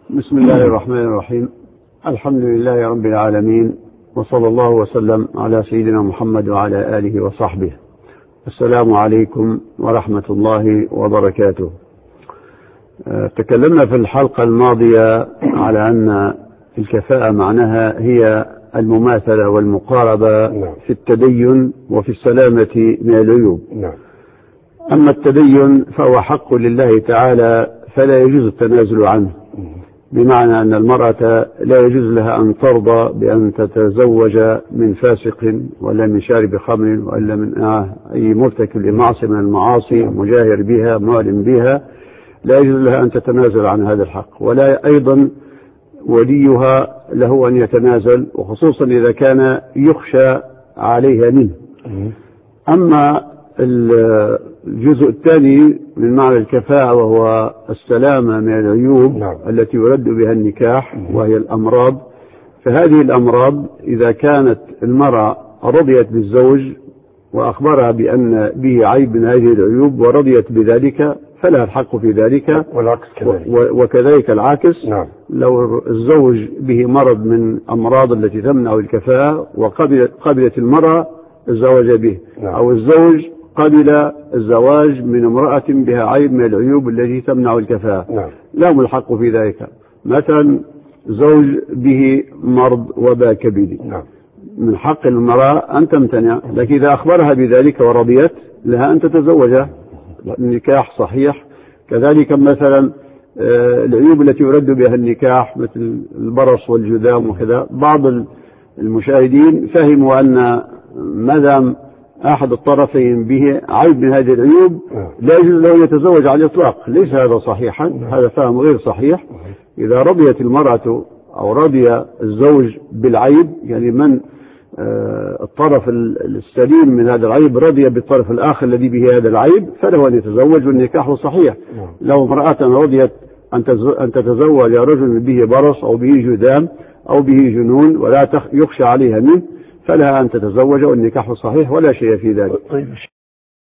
بسم الله الرحمن الرحيم. الحمد لله رب العالمين، وصلى الله وسلم على سيدنا محمد وعلى آله وصحبه. السلام عليكم ورحمة الله وبركاته. تكلمنا في الحلقة الماضية على أن الكفاءة معناها هي المماثلة والمقاربة في التدين وفي السلامة من العيوب. أما التدين فهو حق لله تعالى فلا يجوز التنازل عنه، بمعنى أن المرأة لا يجوز لها أن ترضى بأن تتزوج من فاسق ولا من شارب خمر ولا من أي مرتكب لمعصية من المعاصي مجاهر بها معلن بها، لا يجوز لها أن تتنازل عن هذا الحق، ولا أيضا وليها له أن يتنازل، وخصوصا إذا كان يخشى عليها منه. أما الجزء الثاني من معنى الكفاءة وهو السلامة من العيوب التي يرد بها النكاح وهي الأمراض، فهذه الأمراض إذا كانت المرأة رضيت بالزوج وأخبرها بأن به عيب من هذه العيوب ورضيت بذلك فلها الحق في ذلك، وكذلك العكس. لو الزوج به مرض من أمراض التي تمنع الكفاءة وقبلت المرأة الزواج به، أو الزوج قبل الزواج من امرأة بها عيب من العيوب التي تمنع الكفاءة، لهم الحق في ذلك. مثلا زوج به مرض وباء كبدي، من حق المرأة أن تمتنع، لكن إذا أخبرها بذلك ورضيت لها أن تتزوجه، النكاح صحيح. كذلك مثلا العيوب التي يرد بها النكاح مثل البرص والجذام وكذا، بعض المشاهدين فهموا أن مدام أحد الطرفين به عيب من هذه العيوب لا يجوز له أن يتزوج على الإطلاق. ليس هذا صحيحا، هذا فهم غير صحيح. إذا رضيت المرأة أو رضي الزوج بالعيب، يعني من الطرف السليم من هذا العيب رضي بالطرف الآخر الذي به هذا العيب، فله أن يتزوج والنكاح صحيح. لو امرأة رضيت أن تتزوج رجل به برص أو به جذام أو به جنون ولا يخشى عليها منه، فلها أن تتزوج والنكاح صحيح ولا شيء في ذلك.